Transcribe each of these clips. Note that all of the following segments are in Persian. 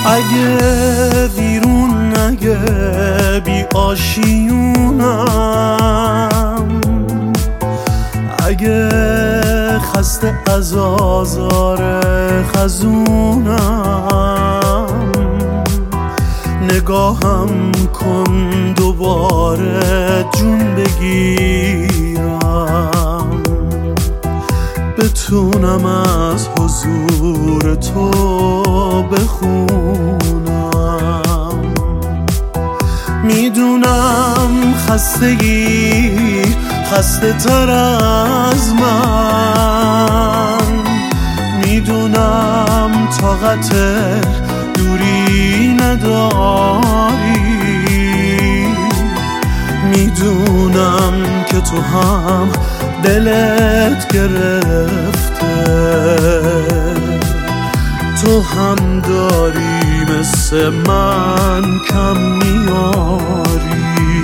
اگه بیرون نگه بی آشیونم، اگه خسته از آزار خزونم، نگاهم کن دوباره جون بگیرم، بتونم از حضور تو بخونم. میدونم خستگی خسته تر از من، میدونم طاقت دوری نداری، میدونم که تو هم دلت گرفته، تو هم داری مثل من کم میاری.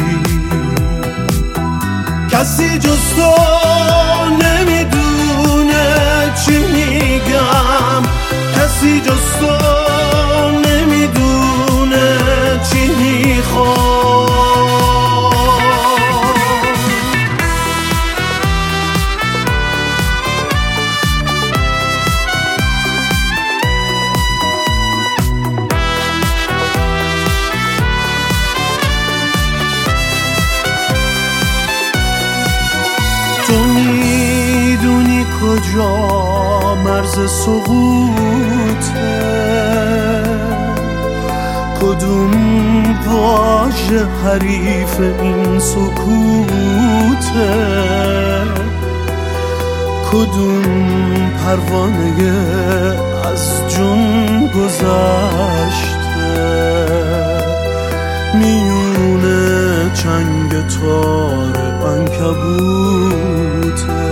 کسی جز تو نمیدونه چی میگم، کسی جز تو نمیدونه چی میخوام. تو میدونی کجا مرز سقوطه، کدوم واژه حریف این سکوته، کدوم پروانه از جون گذشته میونه چنگ تار عنکبوته.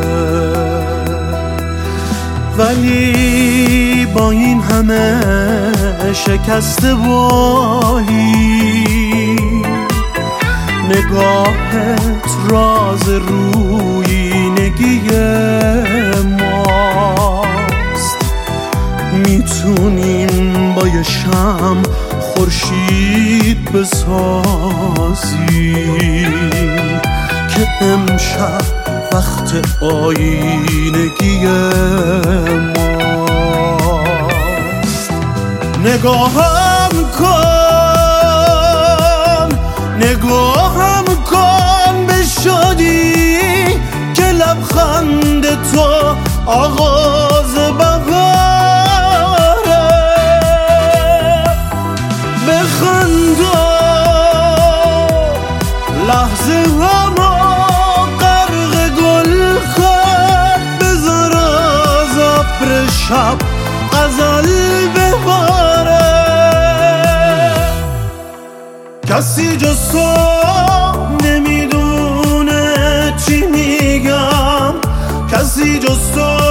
ولی با این همه شکسته بالی، نگاهت راز رویینگی ماست. میتونیم با یه شمع خورشید بسازیم که امشب وقت آینگی ماست. نگاهم کن، نگاهم کن به شادی که لبخند تو آغاز بهاره. بخندا لحظه همو غرق گل کن، بذار از ابر شب غزل بباره. کسی جز تو نمیدونه چی میگم، کسی جز تو